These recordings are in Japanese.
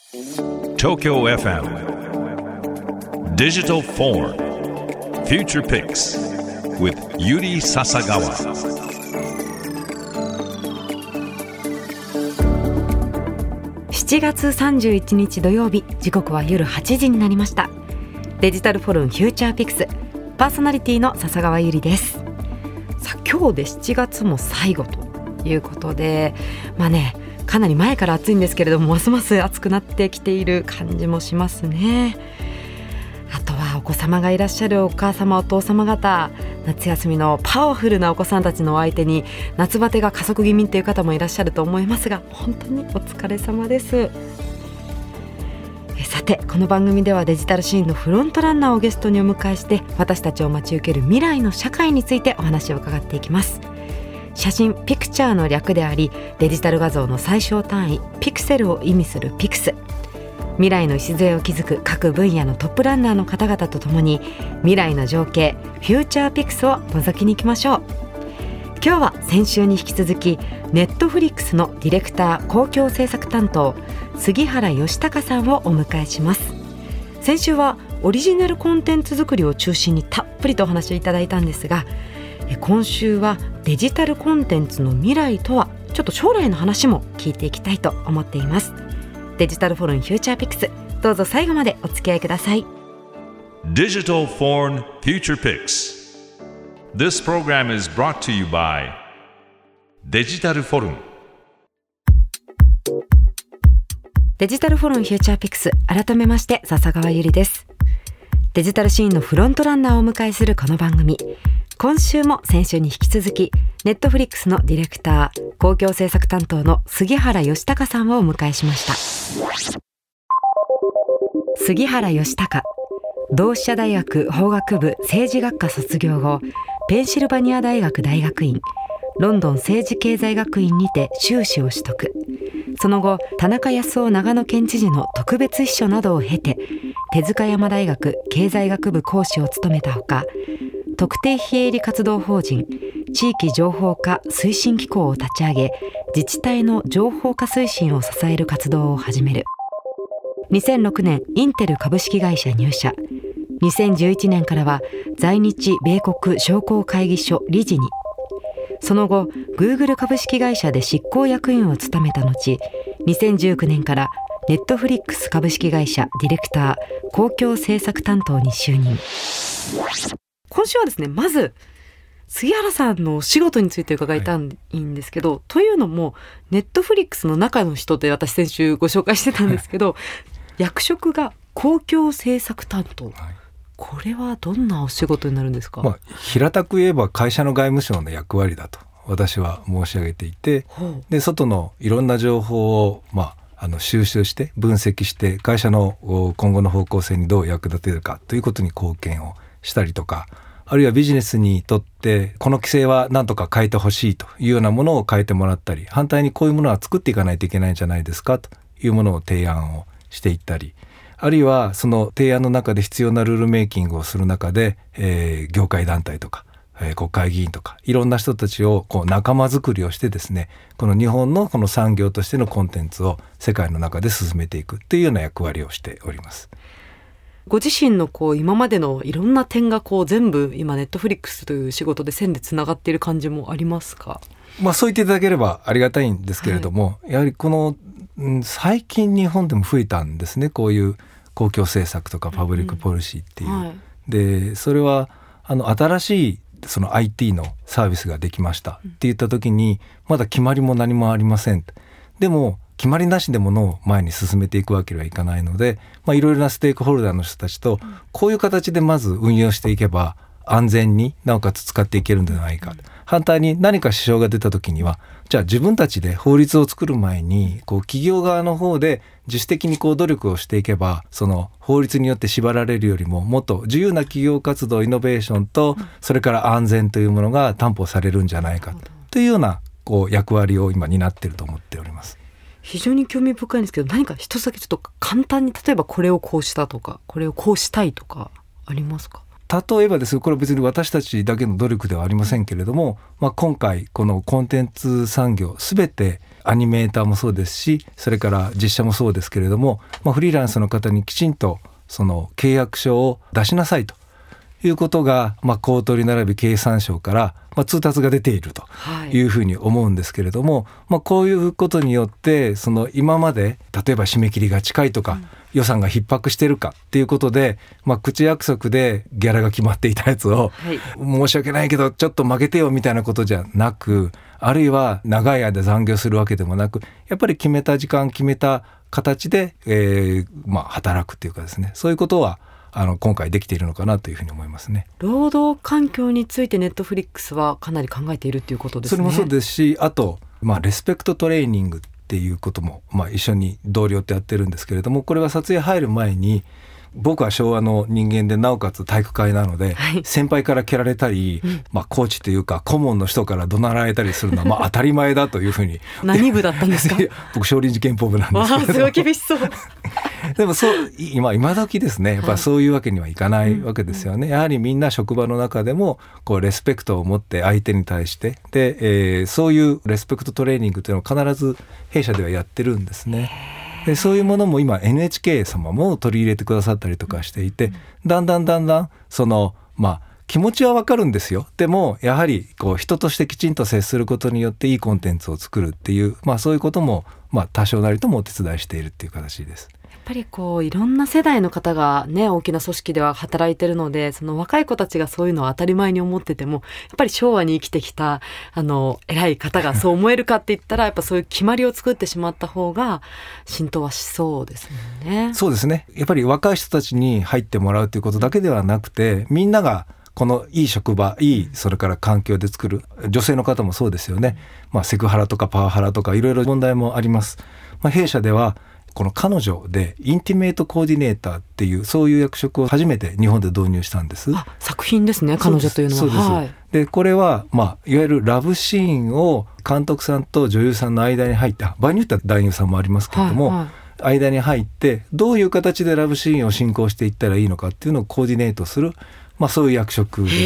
Tokyo FM Digital Forum Future Picks with Yuri Sasagawa. 7月31日土曜日、時刻は夜8時になりました。デジタルフォルムフューチャーピクス、パーソナリティの笹川ゆりです。さあ、今日で7月も最後ということで、かなり前から暑いんですけれども、ますます暑くなってきている感じもしますね。あとはお子様がいらっしゃるお母様お父様方、夏休みのパワフルなお子さんたちのお相手に夏バテが加速気味という方もいらっしゃると思いますが、本当にお疲れ様です。さて、この番組ではデジタルシーンのフロントランナーをゲストにお迎えして、私たちを待ち受ける未来の社会についてお話を伺っていきます。写真ピクチャーの略であり、デジタル画像の最小単位ピクセルを意味するピクス。未来の礎を築く各分野のトップランナーの方々とともに、未来の情景フューチャーピクスを覗きに行きましょう。今日は先週に引き続き、ネットフリックスのディレクター公共制作担当杉原義孝さんをお迎えします。先週はオリジナルコンテンツ作りを中心にたっぷりとお話をいただいたんですが、今週はデジタルコンテンツの未来とは、ちょっと将来の話も聞いていきたいと思っています。デジタルフォルムフューチャーピクス、どうぞ最後までお付き合いください。 Digital Forum Future Picks. This program is brought to you by デジタルフォルム。 デジタルフォルムフューチャーピクス、改めまして笹川ゆりです。デジタルシーンのフロントランナーをお迎えするこの番組、今週も先週に引き続き、ネットフリックスのディレクター公共制作担当の杉原義孝さんをお迎えしました。杉原義孝、同志社大学法学部政治学科卒業後、ペンシルバニア大学大学院、ロンドン政治経済学院にて修士を取得。その後、田中康夫長野県知事の特別秘書などを経て、手塚山大学経済学部講師を務めたほか、特定非営利活動法人地域情報化推進機構を立ち上げ、自治体の情報化推進を支える活動を始める。2006年インテル株式会社入社。2011年からは在日米国商工会議所理事に。その後 Google 株式会社で執行役員を務めた後、2019年からネットフリックス株式会社ディレクター公共制作担当に就任。今週はですね、まず杉原さんのお仕事について伺いたいんですけど、というのもネットフリックスの中の人で私先週ご紹介してたんですけど役職が公共制作担当、これはどんなお仕事になるんですか？ 平たく言えば会社の外務省の役割だと私は申し上げていて、で外のいろんな情報を収集して分析して、会社の今後の方向性にどう役立てるかということに貢献をしたりとか、あるいはビジネスにとってこの規制は何とか変えてほしいというようなものを変えてもらったり、反対にこういうものは作っていかないといけないんじゃないですかというものを提案をしていったり、あるいはその提案の中で必要なルールメイキングをする中で、業界団体とか、国会議員とかいろんな人たちを仲間づくりをしてですね、この日本のこの産業としてのコンテンツを世界の中で進めていくというような役割をしております。 ご自身の今までのいろんな点が全部今ネットフリックスという仕事で線でつながっている感じもありますか？ そう言っていただければありがたいんですけれども、やはりこの最近日本でも増えたんですね、こういう公共政策とかパブリックポリシーっていう、でそれは新しいその IT のサービスができましたって言った時に、まだ決まりも何もありません。でも決まりなしでものを前に進めていくわけにはいかないので、いろいろなステークホルダーの人たちとこういう形でまず運用していけば安全になおかつ使っていけるんじゃないか。反対に何か支障が出た時には、じゃあ自分たちで法律を作る前に企業側の方で自主的に努力をしていけば、その法律によって縛られるよりももっと自由な企業活動、イノベーションとそれから安全というものが担保されるんじゃないかというような役割を今担っていると思っております。 非常に興味深いんですけど、何か一つだけちょっと簡単に、例えばこれをこうしたとかこれをこうしたいとかありますか？ 例えばですね、これは別に私たちだけの努力ではありませんけれども、今回このコンテンツ産業すべてアニメーターもそうですし、それから実写もそうですけれども、フリーランスの方にきちんとその契約書を出しなさいということが、公取並び経産省から通達が出ているというふうに思うんですけれども、こういうことによってその今まで例えば締め切りが近いとか、予算が逼迫してるかっていうことで、口約束でギャラが決まっていたやつを、申し訳ないけどちょっと負けてよみたいなことじゃなく、あるいは長い間残業するわけでもなく、やっぱり決めた時間決めた形で、働くっていうかですね、そういうことは今回できているのかなというふうに思いますね。 労働環境についてネットフリックスはかなり考えているということですね。 それもそうですし、あと、レスペクトトレーニングっていうことも、一緒に同僚とやってるんですけれども、これは撮影入る前に、僕は昭和の人間でなおかつ体育会なので、先輩から蹴られたり、コーチというか顧問の人から怒鳴られたりするのは当たり前だというふうに何部だったんですか？ 僕少林寺拳法部なんですけど、 すごい厳しそうでも今時ですね、やっぱそういうわけにはいかないわけですよね。やはりみんな職場の中でもレスペクトを持って相手に対してで、そういうレスペクトトレーニングというのを必ず弊社ではやってるんですね。でそういうものも今 NHK 様も取り入れてくださったりとかしていて、だんだんその気持ちはわかるんですよ。でもやはり人としてきちんと接することによっていいコンテンツを作るっていう、そういうことも多少なりともお手伝いしているっていう形です。 やっぱりいろんな世代の方がね、大きな組織では働いてるので、その若い子たちがそういうのを当たり前に思ってても、やっぱり昭和に生きてきた偉い方がそう思えるかって言ったらやっぱそういう決まりを作ってしまった方が浸透はしそうですもんね。 そうですね。やっぱり若い人たちに入ってもらうということだけではなくて、みんながこのいい職場、それから環境で作る、女性の方もそうですよね。セクハラとかパワハラとかいろいろ問題もあります。弊社ではこの彼女でインティメートコーディネーターっていうそういう役職を初めて日本で導入したんです。 作品ですね、彼女というのは。 そうです。でこれはいわゆるラブシーンを監督さんと女優さんの間に入った場合によっては男優さんもありますけれども、間に入ってどういう形でラブシーンを進行していったらいいのかっていうのをコーディネートする、そういう役職です。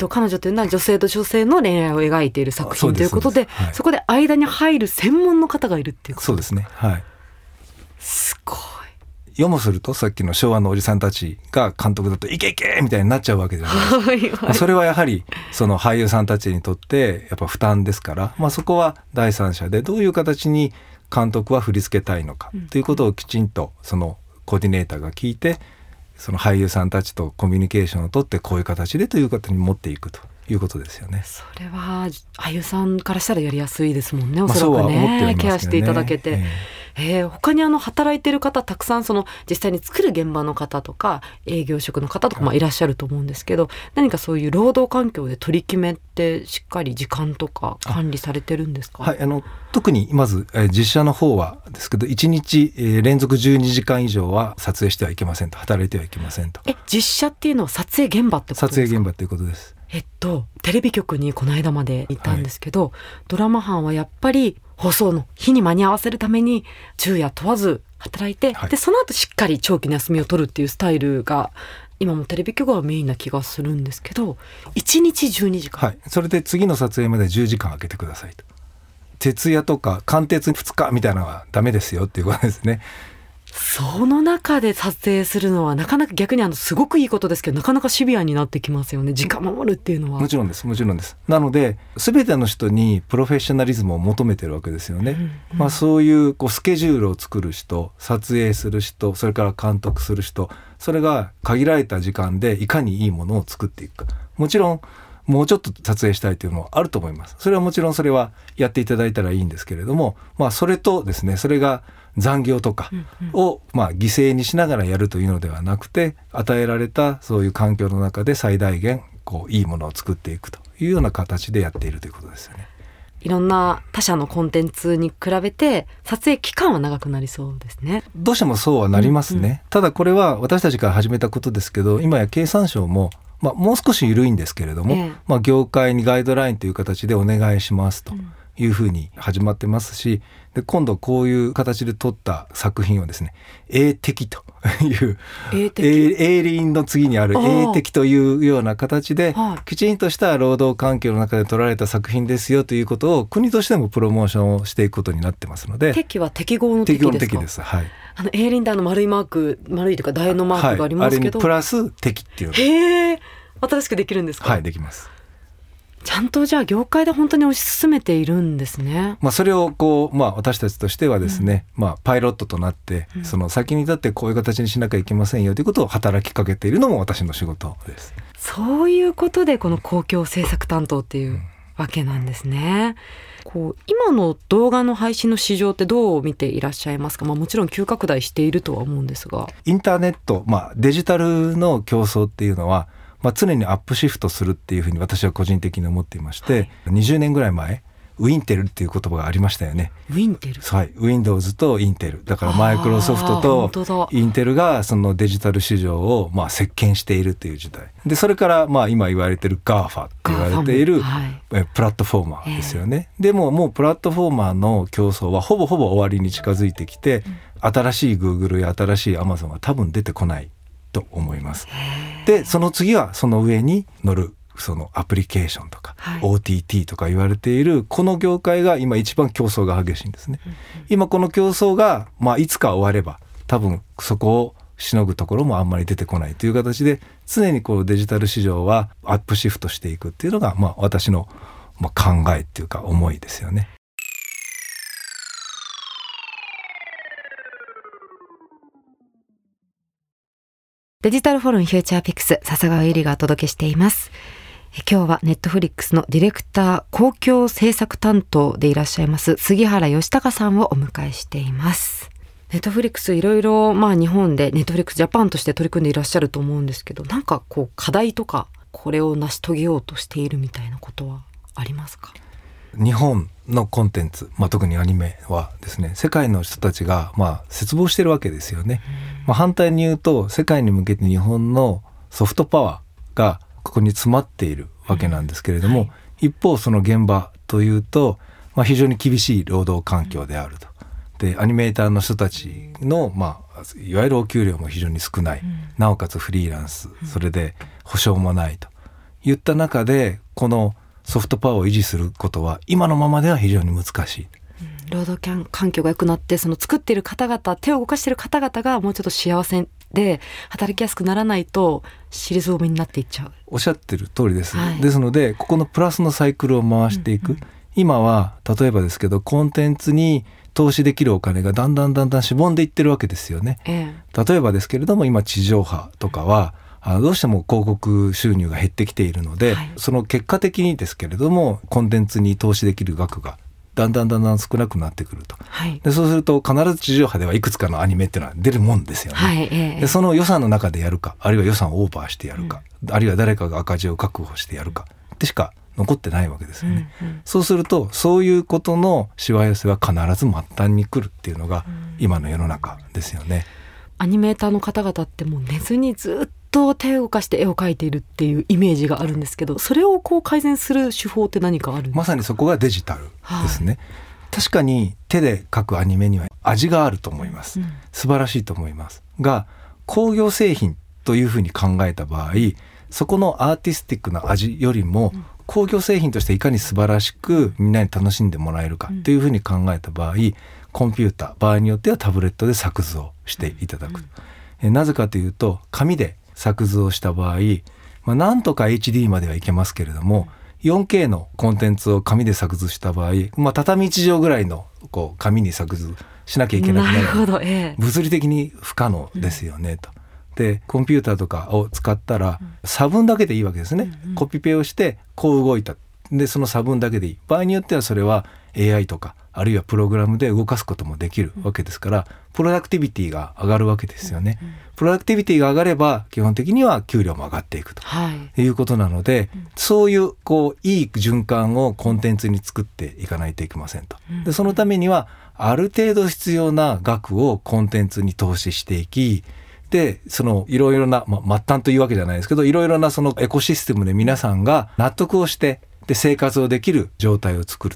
彼女というのは女性と女性の恋愛を描いている作品ということで、そこで間に入る専門の方がいるっていうこと。 そうですね。はい。 すごい。 よもするとさっきの昭和のおじさんたちが監督だとイケイケみたいになっちゃうわけじゃないですか。それはやはりその俳優さんたちにとってやっぱ負担ですから、そこは第三者でどういう形に監督は振り付けたいのかということをきちんとそのコーディネーターが聞いて、その俳優さんたちとコミュニケーションを取ってこういう形でという方に持っていくということですよね。それは俳優さんからしたらやりやすいですもんね、おそらくね。ケアしていただけて、他に働いている方たくさん実際に作る現場の方とか営業職の方とかいらっしゃると思うんですけど、何かそういう労働環境で取り決めってしっかり時間とか管理されてるんですか？ はい、特にまず実写の方はですけど、1日連続12時間以上は撮影してはいけませんと、働いてはいけませんと。 実写っていうのは撮影現場ってことですか？ 撮影現場ということです。 テレビ局にこの間まで行ったんですけど、ドラマ班はやっぱり放送の日に間に合わせるために昼夜問わず働いて、でその後しっかり長期の休みを取るっていうスタイルが今もテレビ局はメインな気がするんですけど、1日12時間、 それで次の撮影まで10時間空けてくださいと。徹夜とか貫徹2日みたいなのはダメですよっていうことですね。 その中で撮影するのはなかなか逆にすごくいいことですけど、なかなかシビアになってきますよね。時間守るっていうのは。 もちろんです。なので全ての人にプロフェッショナリズムを求めてるわけですよね。そういうスケジュールを作る人、撮影する人、それから監督する人、それが限られた時間でいかにいいものを作っていくか。もちろんもうちょっと撮影したいというのもあると思います。それはもちろんそれはやっていただいたらいいんですけれども、それとですね、それが残業とかを犠牲にしながらやるというのではなくて、与えられたそういう環境の中で最大限いいものを作っていくというような形でやっているということですよね。 いろんな他社のコンテンツに比べて撮影期間は長くなりそうですね。 どうしてもそうはなりますね。ただこれは私たちから始めたことですけど、今や経産省ももう少し緩いんですけれども、業界にガイドラインという形でお願いしますというふうに始まってますし、で今度こういう形で撮った作品をですね、映適という営林の次にある映適というような形で、きちんとした労働環境の中で撮られた作品ですよということを国としてもプロモーションをしていくことになってますので。 適は適合の適ですか？ 適合の適です。はい。 営林で丸いマーク、丸いというか楕円のマークがありますけど、 あれにプラス適っていうの。 へー、新しくできるんですか？ はい、できます。 ちゃんとじゃあ業界で本当に推し進めているんですね。 それを私たちとしてはですね、パイロットとなって、その先に立ってこういう形にしなきゃいけませんよということを働きかけているのも私の仕事です。 そういうことでこの公共政策担当っていうわけなんですね。今の動画の配信の市場ってどう見ていらっしゃいますか？もちろん急拡大しているとは思うんですが、 インターネット、デジタルの競争っていうのは常にアップシフトするっていうふうに私は個人的に思っていまして、20年ぐらい前ウィンテルっていう言葉がありましたよね。 ウィンテル、 はい、Windows とインテルだからマイクロソフトとインテルがそのデジタル市場を席巻しているという時代で、それから今言われている GAFA って言われているプラットフォーマーですよね。でももうプラットフォーマーの競争はほぼ終わりに近づいてきて、新しい Google や新しい Amazon は多分出てこないと思います。でその次はその上に乗るそのアプリケーションとか、OTT とか言われているこの業界が今一番競争が激しいんですね。今この競争がいつか終われば多分そこをしのぐところもあんまり出てこないという形で、常にデジタル市場はアップシフトしていくっていうのが私の考えっていうか思いですよね。 デジタルフォルムフューチャーピクス、笹川ゆりがお届けしています。今日はネットフリックスのディレクター公共政策担当でいらっしゃいます杉原義孝さんをお迎えしています。ネットフリックスいろいろ日本でネットフリックスジャパンとして取り組んでいらっしゃると思うんですけど、課題とかこれを成し遂げようとしているみたいなことはありますか？ 日本のコンテンツ、特にアニメはですね、世界の人たちが切望してるわけですよね。反対に言うと世界に向けて日本のソフトパワーがここに詰まっているわけなんですけれども、一方その現場というと、非常に厳しい労働環境であると。でアニメーターの人たちの、いわゆるお給料も非常に少ない、なおかつフリーランス、それで保証もないといった中で、このソフトパワーを維持することは今のままでは非常に難しい。 労働環境が良くなって、その作っている方々、手を動かしている方々がもうちょっと幸せで働きやすくならないと尻すぼみになっていっちゃう。 おっしゃってる通りです、ですのでここのプラスのサイクルを回していく、今は例えばですけどコンテンツに投資できるお金がだんだんしぼんでいってるわけですよね。例えばですけれども今地上波とかはどうしても広告収入が減ってきているので、その結果的にですけれどもコンテンツに投資できる額がだんだん少なくなってくると、でそうすると必ず地上波ではいくつかのアニメっていうのは出るもんですよね。でその予算の中でやるか、あるいは予算をオーバーしてやるか、あるいは誰かが赤字を確保してやるかってしか残ってないわけですよね。そうするとそういうことのしわ寄せは必ず末端に来るっていうのが今の世の中ですよね。 アニメーターの方々ってもう寝ずにずっと手を動かして絵を描いているっていうイメージがあるんですけど、それを改善する手法って何かあるんですか？ まさにそこがデジタルですね。確かに手で描くアニメには味があると思います、素晴らしいと思いますが、工業製品というふうに考えた場合、そこのアーティスティックな味よりも、工業製品としていかに素晴らしくみんなに楽しんでもらえるかというふうに考えた場合、コンピューター、場合によってはタブレットで作図をしていただく、なぜかというと紙で作図をした場合、なんとか HD まではいけますけれども、4K のコンテンツを紙で作図した場合、畳1畳ぐらいの紙に作図しなきゃいけなくなる、物理的に不可能ですよねと。でコンピューターとかを使ったら差分だけでいいわけですね、コピペをしてこう動いた、でその差分だけでいい。場合によってはそれは AI とかあるいはプログラムで動かすこともできるわけですから、プロダクティビティが上がるわけですよね。プロダクティビティが上がれば基本的には給料も上がっていくと、いうことなので、そういういい循環をコンテンツに作っていかないといけませんと。でそのためにはある程度必要な額をコンテンツに投資していき、でそのいろいろな、末端というわけじゃないですけど、いろいろなそのエコシステムで皆さんが納得をして、で生活をできる状態を作ると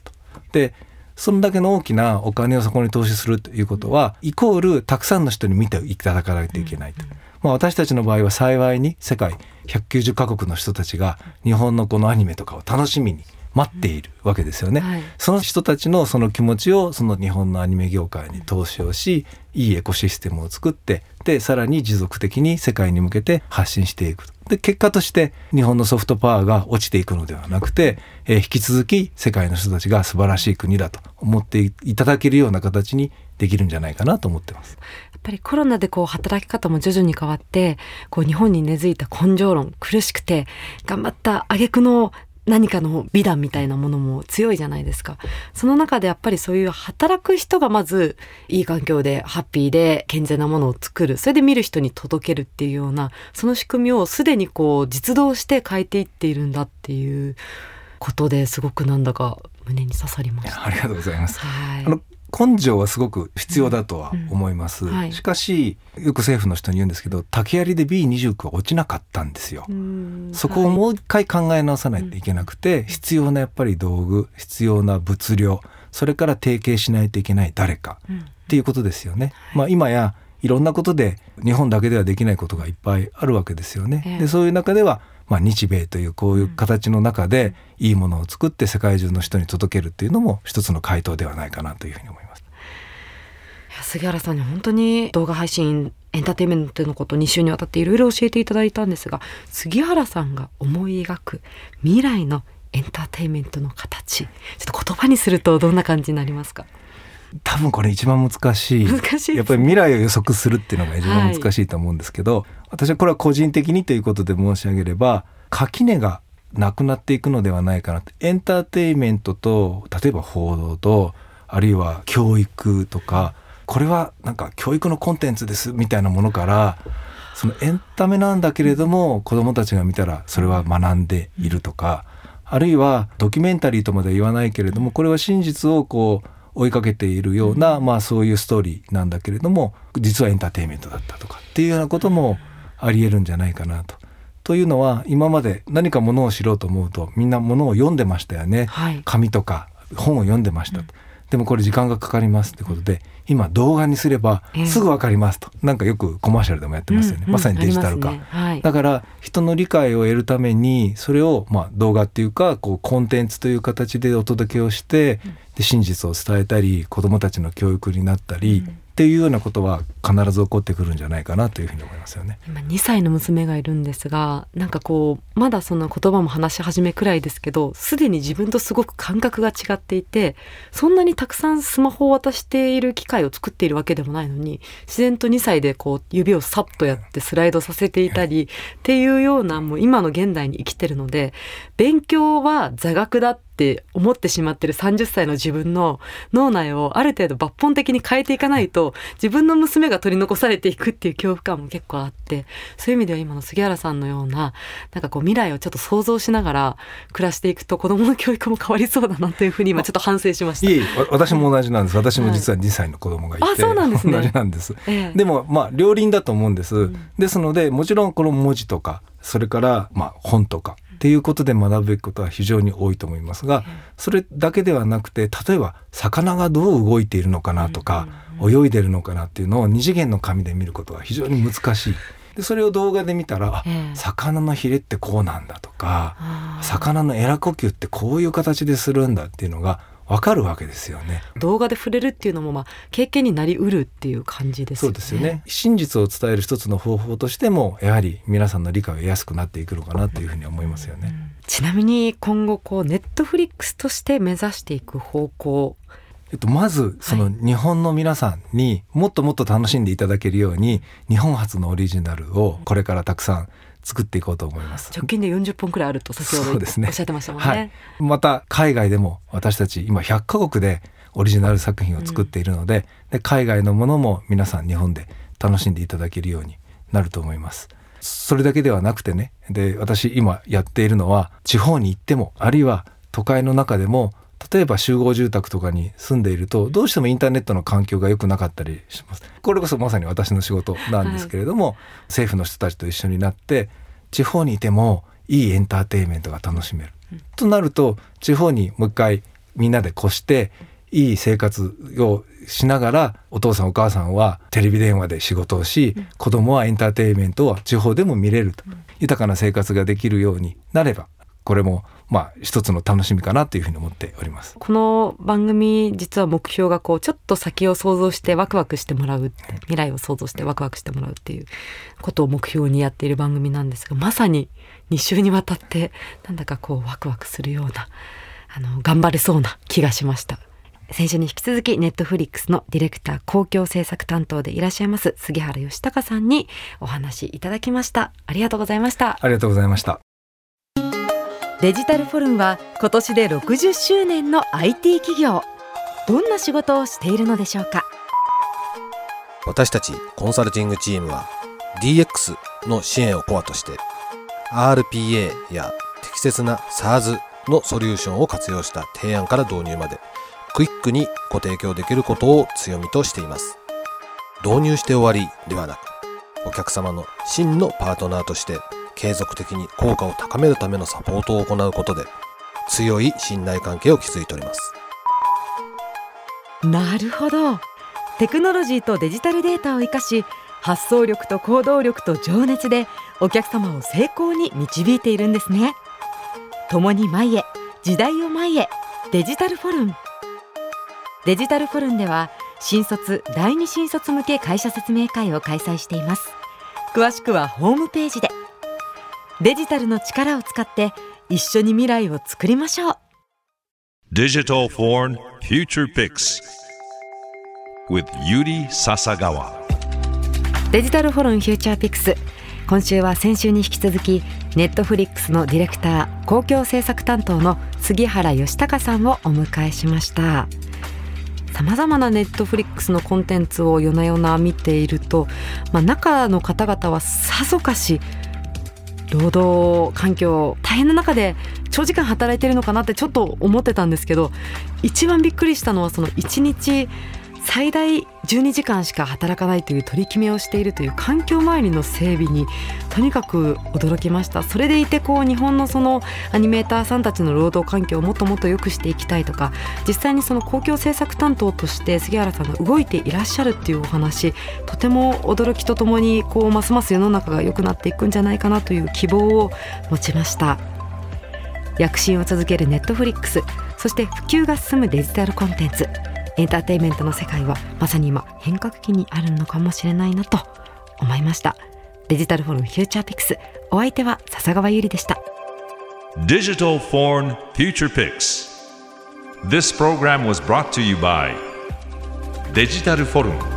でそんだけの大きなお金をそこに投資するということはイコールたくさんの人に見ていただかないといけないと、私たちの場合は幸いに世界190カ国の人たちが日本のこのアニメとかを楽しみに待っているわけですよね、その人たちのその気持ちをその日本のアニメ業界に投資をし、いいエコシステムを作って、でさらに持続的に世界に向けて発信していく。で結果として日本のソフトパワーが落ちていくのではなくて、引き続き世界の人たちが素晴らしい国だと思っていただけるような形にできるんじゃないかなと思ってます。 やっぱりコロナで働き方も徐々に変わって、日本に根付いた根性論、苦しくて頑張った挙句の何かの美談みたいなものも強いじゃないですか。その中でやっぱりそういう働く人がまずいい環境でハッピーで健全なものを作る、それで見る人に届けるっていうような、その仕組みをすでに実動して変えていっているんだっていうことで、すごくなんだか胸に刺さりました。 ありがとうございます。根性はすごく必要だとは思います、しかしよく政府の人に言うんですけど、竹槍で B29 は落ちなかったんですよ。そこをもう一回考え直さないといけなくて、必要なやっぱり道具、必要な物量、それから提携しないといけない誰かっていうことですよね、今やいろんなことで日本だけではできないことがいっぱいあるわけですよね、でそういう中では日米というこういう形の中でいいものを作って世界中の人に届けるっていうのも一つの回答ではないかなというふうに思います。 杉原さんに本当に動画配信エンターテインメントのこと2週にわたっていろいろ教えていただいたんですが、杉原さんが思い描く未来のエンターテインメントの形、ちょっと言葉にするとどんな感じになりますか？ 多分これ一番難しい、やっぱり未来を予測するっていうのが一番難しいと思うんですけど、私はこれは個人的にということで申し上げれば、垣根がなくなっていくのではないかなと。エンターテインメントと例えば報道とあるいは教育とか、これはなんか教育のコンテンツですみたいなものから、そのエンタメなんだけれども子どもたちが見たらそれは学んでいるとか、あるいはドキュメンタリーとまでは言わないけれども、これは真実を追いかけているような、そういうストーリーなんだけれども実はエンターテインメントだったとかっていうようなこともありえるんじゃないかなと。というのは、今まで何かものを知ろうと思うとみんなものを読んでましたよね、紙とか本を読んでました、でもこれ時間がかかりますってことで、今動画にすればすぐ分かりますと、なんかよくコマーシャルでもやってますよね、まさにデジタル化、だから人の理解を得るためにそれを動画っていうかコンテンツという形でお届けをして、で真実を伝えたり子どもたちの教育になったり、っていうようなことは必ず起こってくるんじゃないかなというふうに思いますよね。 今2歳の娘がいるんですが、なんかまだその言葉も話し始めくらいですけど、すでに自分とすごく感覚が違っていて、そんなにたくさんスマホを渡している機会を作っているわけでもないのに、自然と2歳で指をサッとやってスライドさせていたりっていうような、もう今の現代に生きてるので、勉強は座学だって思ってしまってる30歳の自分の脳内をある程度抜本的に変えていかないと、自分の娘が取り残されていくっていう恐怖感も結構あって、そういう意味では今の杉原さんのような、なんか未来をちょっと想像しながら暮らしていくと子どもの教育も変わりそうだなというふうに今ちょっと反省しました。 いい、私も同じなんです。私も実は2歳の子供がいて、 そうなんですね、 同じなんです、でも両輪だと思うんです、ですのでもちろんこの文字とかそれから本とかっていうことで学ぶべきことは非常に多いと思いますが、それだけではなくて、例えば魚がどう動いているのかなとか、泳いでるのかなっていうのを2次元の紙で見ることは非常に難しい。でそれを動画で見たら、魚のヒレってこうなんだとか、魚のエラ呼吸ってこういう形でするんだっていうのが分かるわけですよね。 動画で触れるっていうのも経験になりうるっていう感じですよね。 そうですよね。真実を伝える一つの方法としてもやはり皆さんの理解を得やすくなっていくのかなというふうに思いますよね。 ちなみに今後ネットフリックスとして目指していく方向、 まずその日本の皆さんにもっともっと楽しんでいただけるように、日本発のオリジナルをこれからたくさん作っていこうと思います。 直近で40本くらいあると先ほどおっしゃってましたもんね。 また海外でも私たち今100カ国でオリジナル作品を作っているので、で海外のものも皆さん日本で楽しんでいただけるようになると思います。それだけではなくてね、で私今やっているのは、地方に行ってもあるいは都会の中でも、例えば集合住宅とかに住んでいるとどうしてもインターネットの環境が良くなかったりします。これこそまさに私の仕事なんですけれども、政府の人たちと一緒になって地方にいてもいいエンターテインメントが楽しめる、となると地方にもう一回みんなで越していい生活をしながら、お父さんお母さんはテレビ電話で仕事をし、子供はエンターテインメントを地方でも見れると、豊かな生活ができるようになれば、これも一つの楽しみかなというふうに思っております。 この番組実は目標がちょっと先を想像してワクワクしてもらう、未来を想像してワクワクしてもらうっていうことを目標にやっている番組なんですが、まさに2週にわたってなんだかワクワクするような頑張れそうな気がしました。先週に引き続きネットフリックスのディレクター公共制作担当でいらっしゃいます杉原義孝さんにお話いただきました。ありがとうございました。 ありがとうございました。 デジタルフォルムは今年で60周年の IT 企業。どんな仕事をしているのでしょうか。 私たちコンサルティングチームは DX の支援をコアとして RPA や適切な SaaS のソリューションを活用した提案から導入までクイックにご提供できることを強みとしています。導入して終わりではなく、お客様の真のパートナーとして継続的に効果を高めるためのサポートを行うことで強い信頼関係を築いております。 なるほど。テクノロジーとデジタルデータを生かし、発想力と行動力と情熱でお客様を成功に導いているんですね。共に前へ、時代を前へ、デジタルフォルム。デジタルフォルムでは新卒第二新卒向け会社説明会を開催しています。詳しくはホームページで。デジタルの力を使って一緒に未来を作りましょう。 Digital Foreign Future Picks with Yuri Sasagawa。 デジタルフォルムフューチャーピクス、今週は先週に引き続きネットフリックスのディレクター公共制作担当の杉原義孝さんをお迎えしました。さまざまなネットフリックスのコンテンツを夜な夜な見ていると、中の方々はさぞかし労働環境大変な中で長時間働いているのかなってちょっと思ってたんですけど、一番びっくりしたのはその1日最大12時間しか働かないという取り決めをしているという環境周りの整備にとにかく驚きました。それでいて日本のそのアニメーターさんたちの労働環境をもっともっと良くしていきたいとか、実際にその公共政策担当として杉原さんが動いていらっしゃるっていうお話、とても驚きとともにますます世の中が良くなっていくんじゃないかなという希望を持ちました。躍進を続けるネットフリックス、そして普及が進むデジタルコンテンツ、エンターテインメントの世界はまさに今変革期にあるのかもしれないなと思いました。デジタルフォルムフューチャーピクス、お相手は笹川ゆりでした。 Digital Foreign Future Picks. This program was brought to you by デジタルフォルム。